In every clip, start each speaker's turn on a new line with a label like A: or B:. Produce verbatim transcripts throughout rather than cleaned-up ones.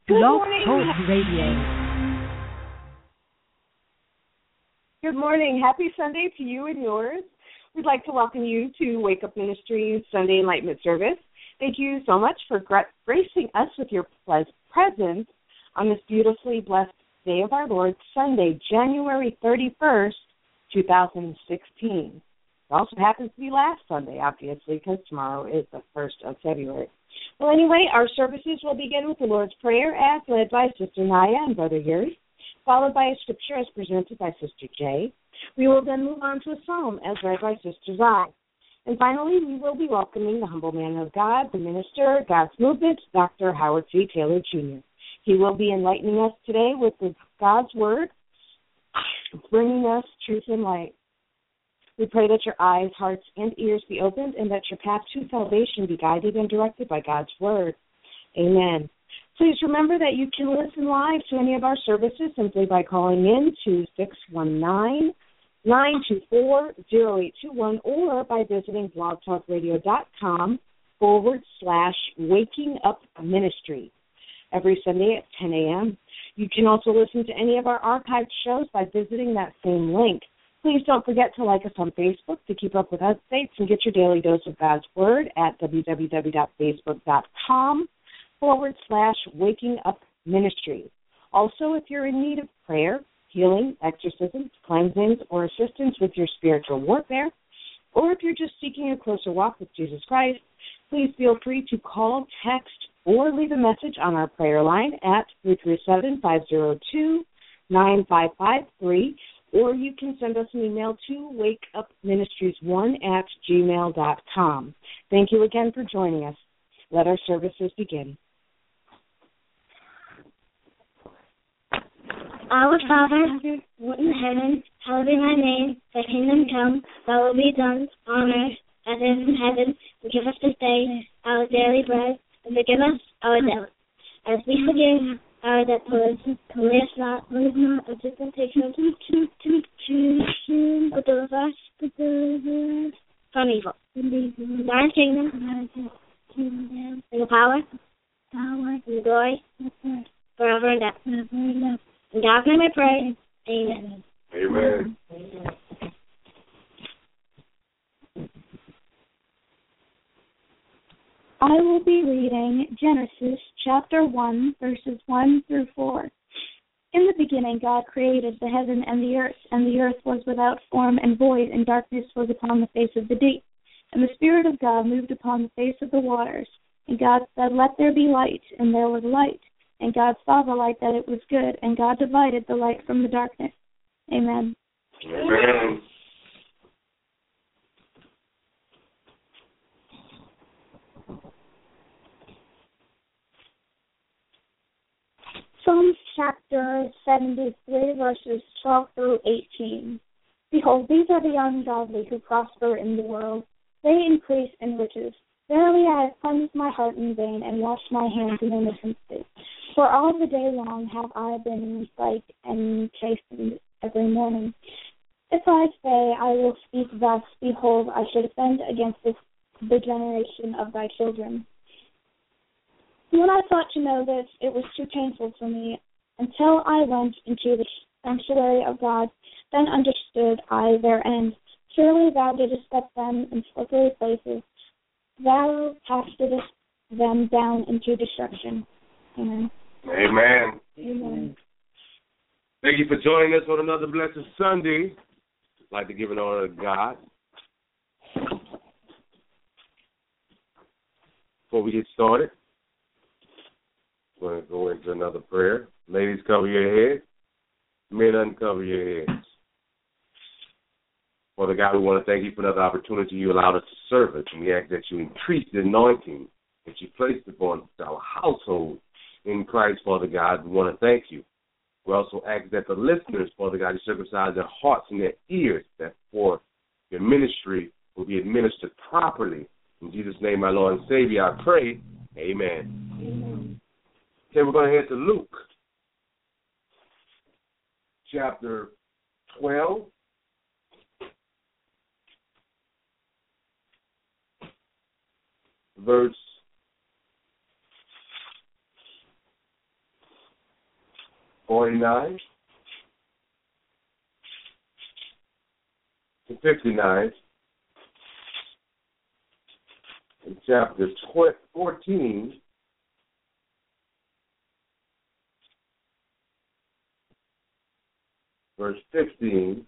A: Blog Talk Radio.
B: Good morning. Happy Sunday to you and yours. We'd like to welcome you to Wake Up Ministries Sunday Enlightenment Service. Thank you so much for gra- gracing us with your presence on this beautifully blessed day of our Lord, Sunday, January thirty-first, twenty sixteen. It also happens to be last Sunday, obviously, because tomorrow is the first of February. Well, anyway, our services will begin with the Lord's Prayer as led by Sister Naya and Brother Yuri, followed by a scripture as presented by Sister Jay. We will then move on to a psalm as read by Sister Zai. And finally, we will be welcoming the humble man of God, the minister, God's movement, Doctor Howard C. Taylor, Junior He will be enlightening us today with the God's Word, bringing us truth and light. We pray that your eyes, hearts, and ears be opened and that your path to salvation be guided and directed by God's Word. Amen. Please remember that you can listen live to any of our services simply by calling in to six one nine, nine two four, zero eight two one or by visiting blogtalkradio.com forward slash waking up ministry every Sunday at ten a.m. You can also listen to any of our archived shows by visiting that same link. Please don't forget to like us on Facebook to keep up with updates and get your daily dose of God's Word at www.facebook.com forward slash waking up ministry. Also, if you're in need of prayer, healing, exorcisms, cleansings, or assistance with your spiritual warfare, or if you're just seeking a closer walk with Jesus Christ, please feel free to call, text, or leave a message on our prayer line at three three seven, five zero two, nine five five three, or you can send us an email to wakeupministries one at gmail dot com. Thank you again for joining us. Let our services begin.
C: Our Father, who art in heaven, hallowed be thy name. Thy kingdom come, thy will be done, on earth as it is in heaven. Give us this day our daily bread, and forgive us our debts, as we forgive our debtors. And lead us not into temptation, but deliver us from evil. Thine kingdom, and the power, and the glory, forever and ever. In God's name I pray. Amen.
D: Amen.
E: I will be reading Genesis chapter one, verses one through four. In the beginning God created the heaven and the earth, and the earth was without form and void, and darkness was upon the face of the deep. And the Spirit of God moved upon the face of the waters. And God said, let there be light, and there was light. And God saw the light that it was good, and God divided the light from the darkness. Amen.
D: Amen.
E: Psalms chapter seventy-three, verses twelve through eighteen. Behold, these are the ungodly who prosper in the world. They increase in riches. Verily I have cleansed my heart in vain and washed my hands in innocency. For all the day long have I been in sight and chastened every morning. If I say I will speak thus, behold, I should offend against this, the generation of thy children. When I thought to know this, it was too painful for me. Until I went into the sanctuary of God, then understood I their end. Surely thou didst set them in slippery places. Thou castedst them down into destruction. Amen.
D: Amen.
E: Amen.
D: Thank you for joining us on another blessed Sunday. I'd like to give an honor to God. Before we get started, we're going to go into another prayer. Ladies, cover your head. Men, uncover your heads. Father God, we want to thank you for another opportunity you allowed us to serve us. And we ask that you increase the anointing that you placed upon our household in Christ, Father God. We want to thank you. We also ask that the listeners, Father God, you circumcise their hearts and their ears, that for your ministry will be administered properly. In Jesus' name, my Lord and Savior, I pray. Amen. Amen. Okay, we're going to head to Luke, chapter twelve. Verse forty-nine to fifty-nine, in chapter fourteen, verse fifteen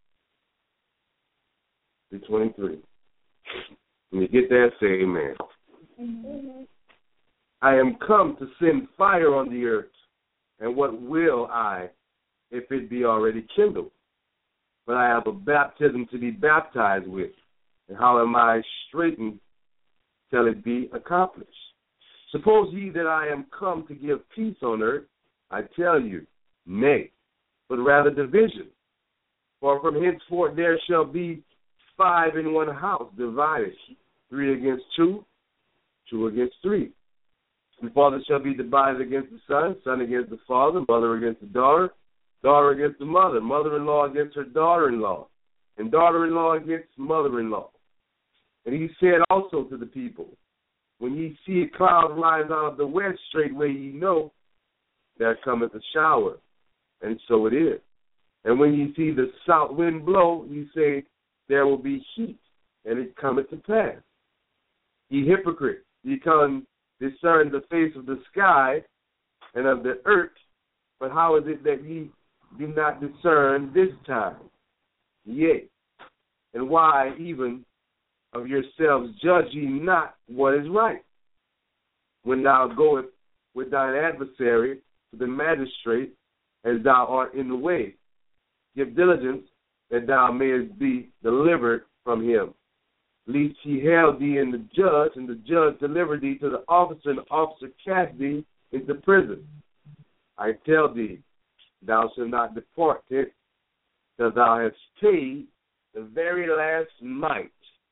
D: to twenty-three. When you get there, say amen. Amen. I am come to send fire on the earth, and what will I, if it be already kindled? But I have a baptism to be baptized with, and how am I straitened till it be accomplished? Suppose ye that I am come to give peace on earth? I tell you, nay, but rather division. For from henceforth there shall be five in one house divided, three against two, two against three. And father shall be divided against the son, son against the father, mother against the daughter, daughter against the mother, mother-in-law against her daughter-in-law, and daughter-in-law against mother-in-law. And he said also to the people, when ye see a cloud rise out of the west, straightway ye know there cometh a shower, and so it is. And when ye see the south wind blow, ye say, there will be heat, and it cometh to pass. Ye hypocrites, ye can discern the face of the sky and of the earth, but how is it that ye do not discern this time? Yea, and why even of yourselves judge ye not what is right? When thou goest with thine adversary to the magistrate, as thou art in the way, give diligence that thou mayest be delivered from him. Lest he held thee in the judge, and the judge deliver thee to the officer, and the officer cast thee into prison. I tell thee, thou shalt not depart it till thou hast paid the very last mite.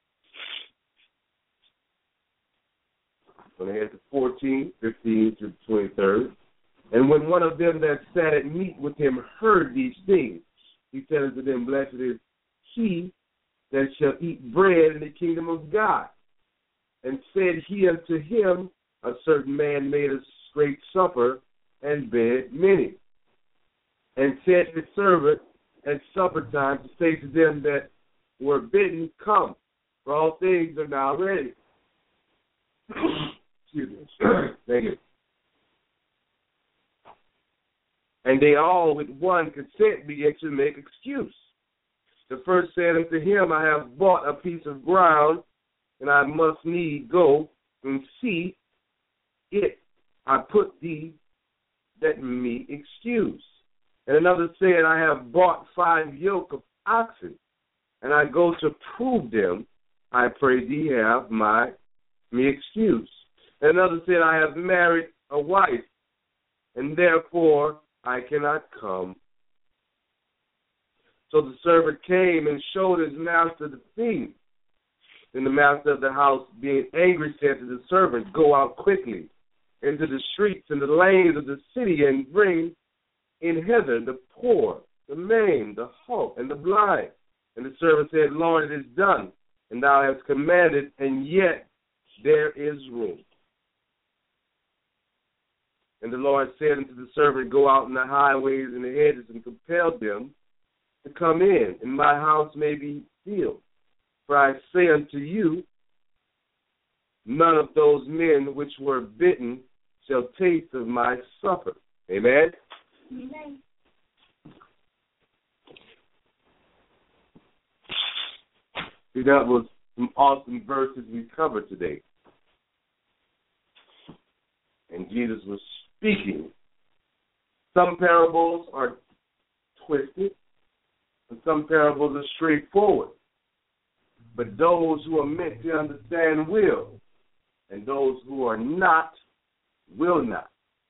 D: I'm going to head to fourteen, fifteen to twenty-third. And when one of them that sat at meat with him heard these things, he said unto them, blessed is he that shall eat bread in the kingdom of God. And said he unto him, a certain man made a great supper, and bade many. And said to the servant at supper time to say to them that were bidden, come, for all things are now ready. Excuse me. Thank you. And they all with one consent began to make excuse. The first said unto him, I have bought a piece of ground, and I must need go and see it. I put thee that me excuse. And another said, I have bought five yoke of oxen, and I go to prove them. I pray thee have my me excuse. And another said, I have married a wife, and therefore I cannot come. So the servant came and showed his master the thing. And the master of the house, being angry, said to the servant, go out quickly into the streets and the lanes of the city, and bring in hither the poor, the maimed, the halt, and the blind. And the servant said, Lord, it is done, and thou hast commanded, and yet there is room. And the Lord said unto the servant, go out in the highways and the hedges, and compel them to come in, and my house may be filled. For I say unto you, none of those men which were bidden shall taste of my supper. Amen?
C: Amen.
D: See, that was some awesome verses we covered today. And Jesus was speaking. Some parables are twisted, and some parables are straightforward. But those who are meant to understand will, and those who are not, will not.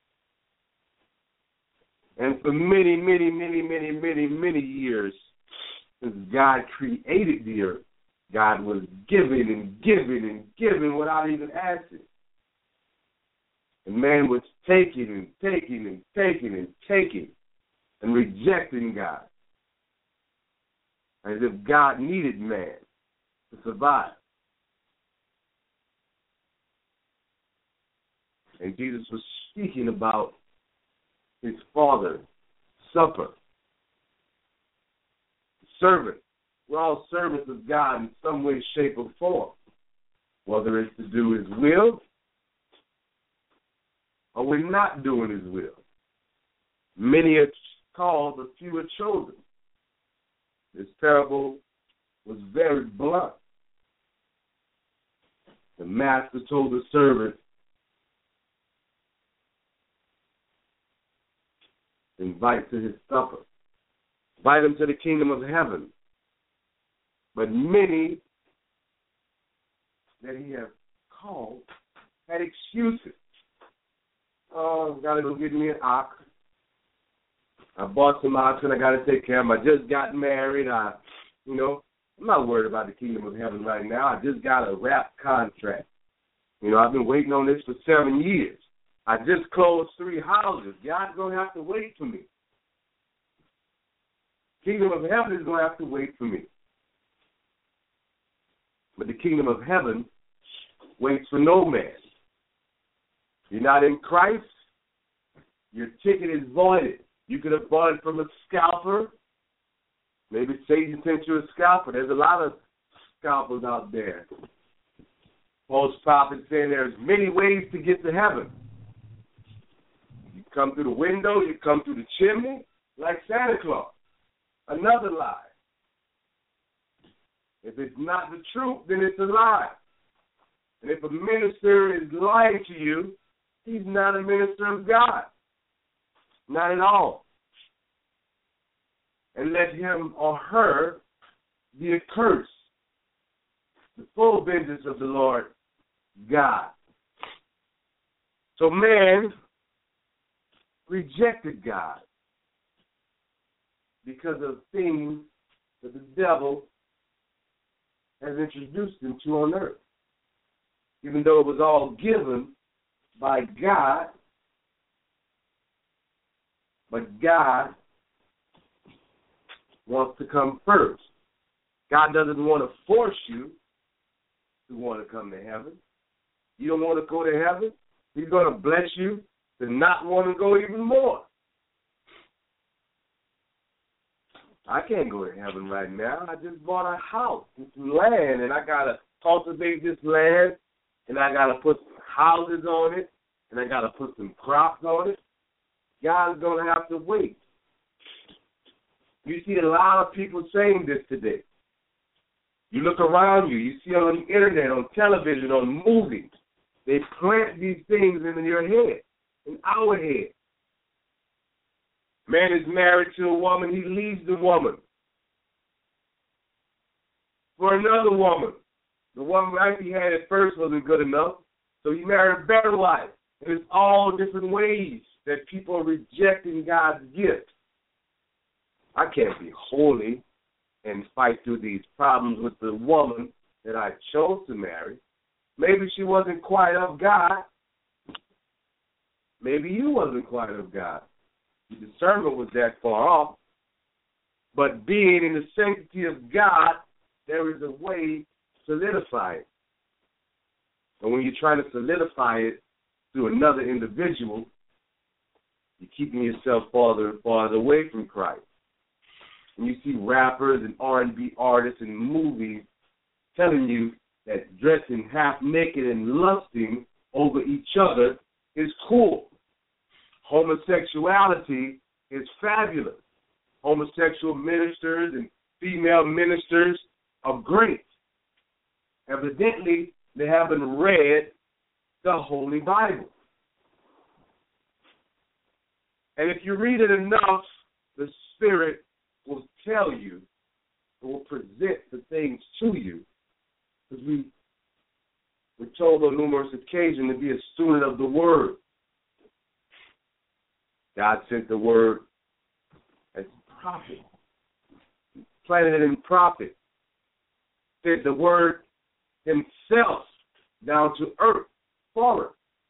D: And for many, many, many, many, many, many years, since God created the earth, God was giving and giving and giving without even asking. And man was taking and taking and taking and taking and rejecting God, as if God needed man to survive. And Jesus was speaking about his Father supper. Servant. We're all servants of God in some way, shape, or form. Whether it's to do His will or we're not doing His will. Many are called, a few are chosen. This parable was very blunt. The master told the servant, invite to his supper. Invite him to the kingdom of heaven. But many that he had called had excuses. Oh, I've got to go get me an ox. I bought some oxen I got to take care of them. I just got married. I, you know, I'm not worried about the kingdom of heaven right now. I just got a wrap contract. You know, I've been waiting on this for seven years. I just closed three houses. God's going to have to wait for me. Kingdom of heaven is going to have to wait for me. But the kingdom of heaven waits for no man. You're not in Christ, your ticket is voided. You could have bought it from a scalper. Maybe Satan sent you a scalper. There's a lot of scalpers out there. False prophets saying there's many ways to get to heaven. You come through the window, you come through the chimney, like Santa Claus. Another lie. If it's not the truth, then it's a lie. And if a minister is lying to you, he's not a minister of God. Not at all. And let him or her be accursed. The full vengeance of the Lord God. So man rejected God because of things that the devil has introduced him to on earth. Even though it was all given by God, but God wants to come first. God doesn't want to force you to want to come to heaven. You don't want to go to heaven, He's going to bless you to not want to go even more. I can't go to heaven right now. I just bought a house and some land, and I got to cultivate this land, and I got to put houses on it, and I got to put some crops on it. God's going to have to wait. You see a lot of people saying this today. You look around you, you see on the internet, on television, on movies, they plant these things in your head, in our head. Man is married to a woman, he leaves the woman for another woman. The one wife he had at first wasn't good enough, so he married a better wife. And it's all different ways that people are rejecting God's gift. I can't be holy and fight through these problems with the woman that I chose to marry. Maybe she wasn't quite of God. Maybe you wasn't quite of God. The discernment was that far off. But being in the sanctity of God, there is a way to solidify it. And when you're trying to solidify it through another individual, you're keeping yourself farther and farther away from Christ. And you see rappers and R and B artists and movies telling you that dressing half naked and lusting over each other is cool. Homosexuality is fabulous. Homosexual ministers and female ministers are great. Evidently, they haven't read the Holy Bible. And if you read it enough, the Spirit will tell you, it will present the things to you. Because we were told on numerous occasions to be a student of the Word. God sent the Word as a prophet. Planted it in prophet. Sent the Word Himself down to earth for it.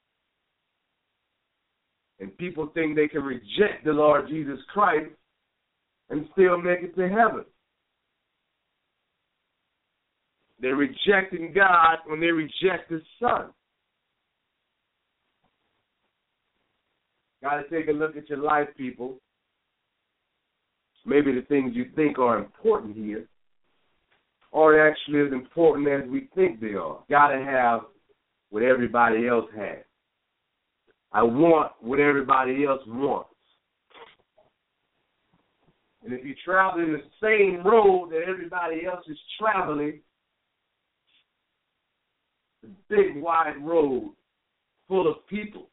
D: And people think they can reject the Lord Jesus Christ and still make it to heaven. They're rejecting God when they reject His Son. Got to take a look at your life, people. maybe the things you think are important here aren't actually as important as we think they are. Got to have what everybody else has. I want what everybody else wants. And if you're traveling the same road that everybody else is traveling, the big wide road full of people,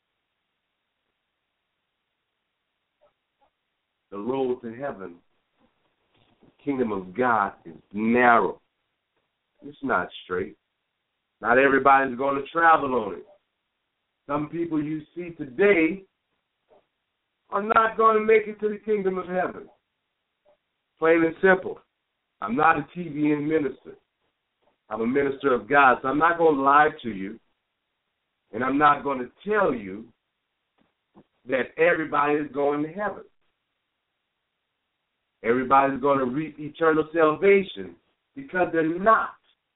D: the road to heaven, the kingdom of God, is narrow. It's not straight. Not everybody's going to travel on it. Some people you see today are not going to make it to the kingdom of heaven. Plain and simple. I'm not a T V N minister. I'm a minister of God, so I'm not going to lie to you, and I'm not going to tell you that everybody is going to heaven. Everybody's going to reap eternal salvation, because they're not.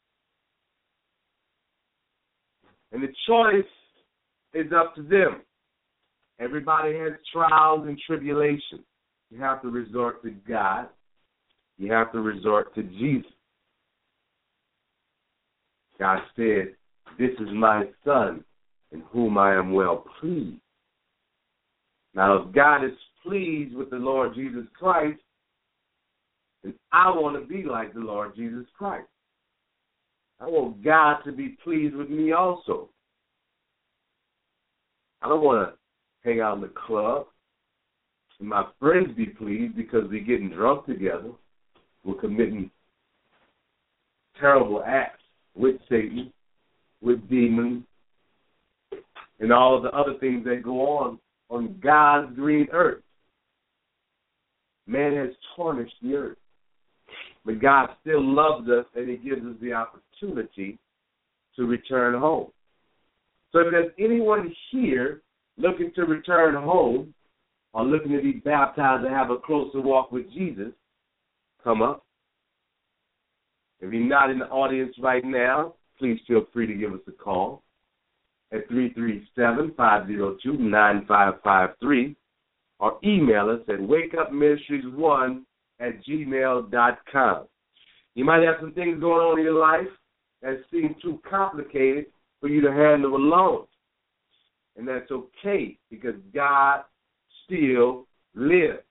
D: And the choice is up to them. Everybody has trials and tribulations. You have to resort to God. You have to resort to Jesus. God said, "This is my Son, in whom I am well pleased." Now, if God is pleased with the Lord Jesus Christ, then I want to be like the Lord Jesus Christ. I want God to be pleased with me also. I don't want to hang out in the club and my friends be pleased because we're getting drunk together. We're committing terrible acts with Satan, with demons, and all of the other things that go on on God's green earth. Man has tarnished the earth. But God still loves us, and he gives us the opportunity to return home. So if there's anyone here looking to return home or looking to be baptized and have a closer walk with Jesus, come up. If you're not in the audience right now, please feel free to give us a call at three three seven, five zero two, nine five five three or email us at wake up ministries one at gmail dot com. You might have some things going on in your life that seem too complicated for you to handle alone. And that's okay, because God still lives.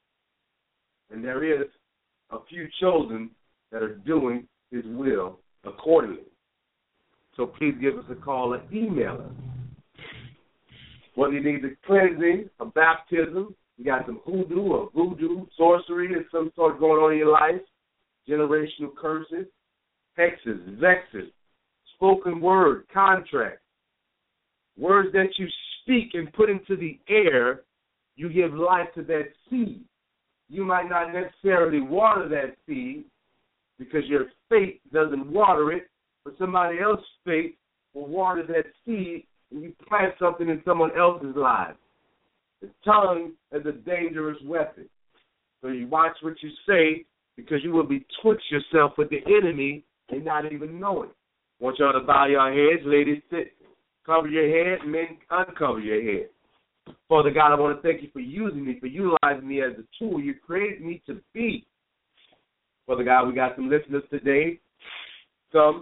D: And there is a few chosen that are doing his will accordingly. So please give us a call or email us. Whether you need a cleansing, a baptism, you got some hoodoo or voodoo, sorcery or some sort going on in your life, generational curses, hexes, vexes, spoken word, contracts, words that you speak and put into the air, you give life to that seed. You might not necessarily water that seed because your faith doesn't water it, but somebody else's faith will water that seed and you plant something in someone else's life. The tongue is a dangerous weapon. So you watch what you say, because you will betwixt yourself with the enemy and not even know it. I want y'all to bow your heads. Ladies, sit. Cover your head. Men, uncover your head. Father God, I want to thank you for using me, for utilizing me as a tool you created me to be. Father God, we got some listeners today. Some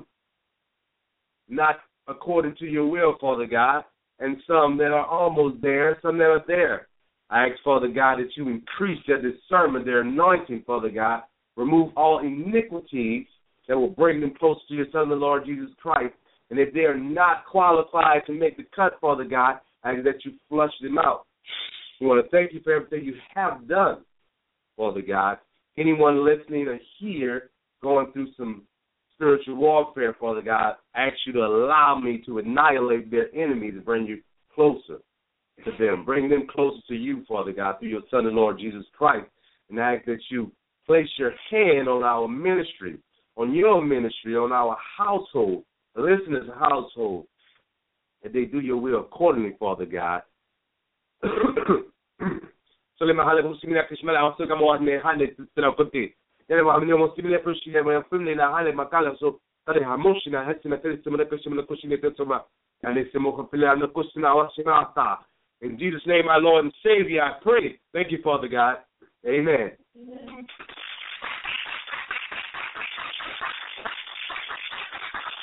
D: not according to your will, Father God, and some that are almost there, some that are there. I ask, Father God, that you increase their discernment, their anointing, Father God. Remove all iniquities that will bring them closer to your Son, the Lord Jesus Christ. And if they are not qualified to make the cut, Father God, I ask that you flush them out. We want to thank you for everything you have done, Father God. Anyone listening or here going through some spiritual warfare, Father God, I ask you to allow me to annihilate their enemies and bring you closer to them. Bring them closer to you, Father God, through your Son, the Lord Jesus Christ. And I ask that you place your hand on our ministry, on your ministry, on our household, the listeners' household, that they do your will accordingly, Father God. So let me have a similar question. I also come on the hand to the côté. Then I have a similar question. I have a similar hand. My color so that I motion. I had to tell you some question. The question is over. And it's more complete. And the question I was asking. In Jesus' name, my Lord and Savior, I pray. Thank you, Father God. Amen.
C: Amen.